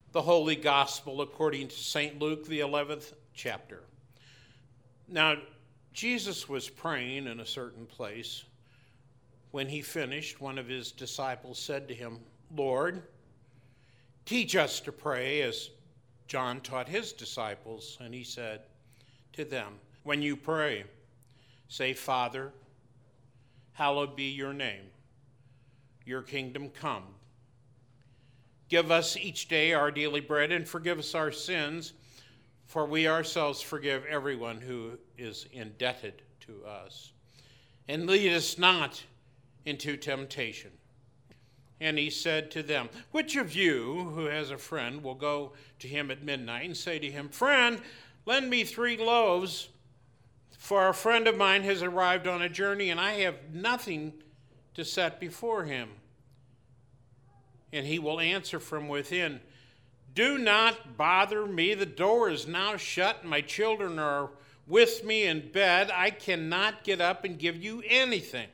The Holy Gospel according to St. Luke, the 11th chapter. Now, Jesus was praying in a certain place. When he finished, one of his disciples said to him, "Lord, teach us to pray as John taught his disciples." And he said to them, "When you pray, say, 'Father, hallowed be your name. Your kingdom come. Give us each day our daily bread, and forgive us our sins, for we ourselves forgive everyone who is indebted to us. And lead us not into temptation." And he said to them, "Which of you who has a friend will go to him at midnight and say to him, 'Friend, lend me 3 loaves, for a friend of mine has arrived on a journey, and I have nothing to set before him?' And he will answer from within, 'Do not bother me. The door is now shut, and my children are with me in bed. I cannot get up and give you anything.'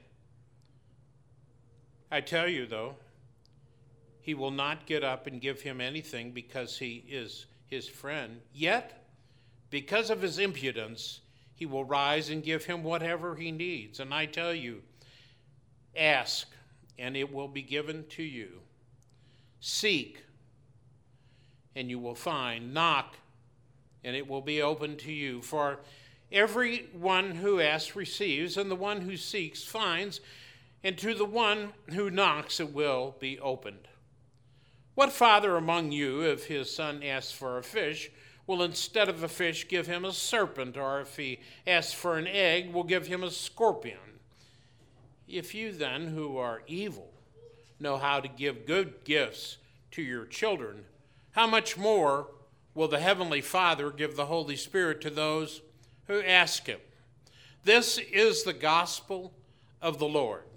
I tell you, though, he will not get up and give him anything because he is his friend. Yet, because of his impudence, he will rise and give him whatever he needs. And I tell you, ask, and it will be given to you. Seek, and you will find. Knock, and it will be opened to you. For everyone who asks receives, and the one who seeks finds, and to the one who knocks it will be opened. What father among you, if his son asks for a fish, will instead of a fish give him a serpent, or if he asks for an egg, will give him a scorpion? If you then, who are evil, know how to give good gifts to your children, how much more will the Heavenly Father give the Holy Spirit to those who ask him?" This is the gospel of the Lord.